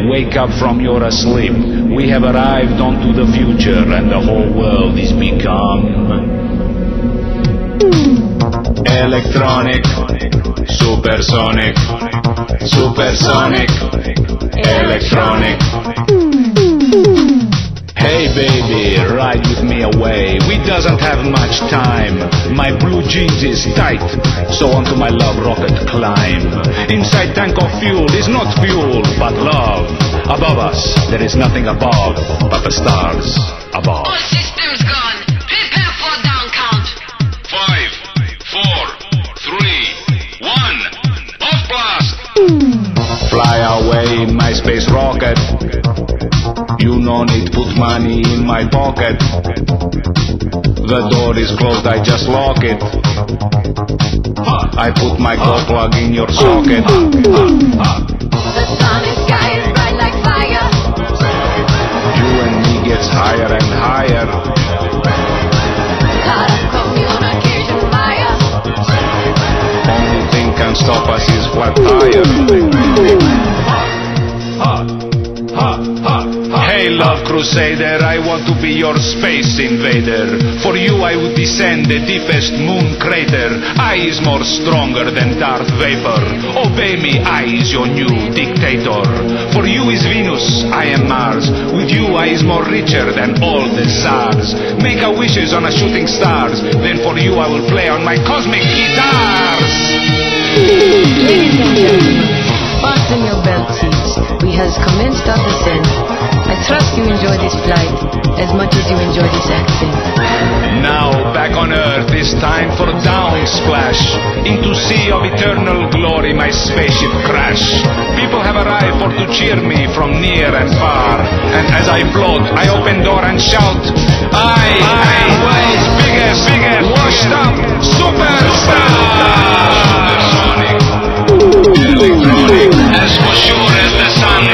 wake up from your asleep. We have arrived onto the future and the whole world is become electronic, supersonic, supersonic, electronic. Hey baby, ride with me away. We doesn't have much time. My blue jeans is tight, so onto my love rocket climb. Inside tank of fuel is not fuel, but love. Above us, there is nothing above, but the stars above. All systems gone. Prepare for down count. 5, 4, 3, 1, off blast! Fly away in my space rocket. You no need put money in my pocket. The door is closed, I just lock it. I put my cold plug in your socket. The sun and sky is bright like fire. You and me gets higher and higher. Cut off communication wire. Only thing can stop us is flat tire. Hey love crusader, I want to be your space invader. For you I would descend the deepest moon crater. I is more stronger than Darth Vapor. Obey me, I is your new dictator. For you is Venus, I am Mars. With you I is more richer than all the stars. Make a wishes on a shooting stars. Then for you I will play on my cosmic guitars. Ladies and gentlemen, fasten your belt seats. We has commenced our descent. I trust you enjoy this flight as much as you enjoy this accent. Now back on Earth, it's time for down splash. Into sea of eternal glory my spaceship crash. People have arrived for to cheer me from near and far. And as I float, I open door and shout, I am world's biggest, washed up superstar. Supersonic, electronic, as for sure as the sun.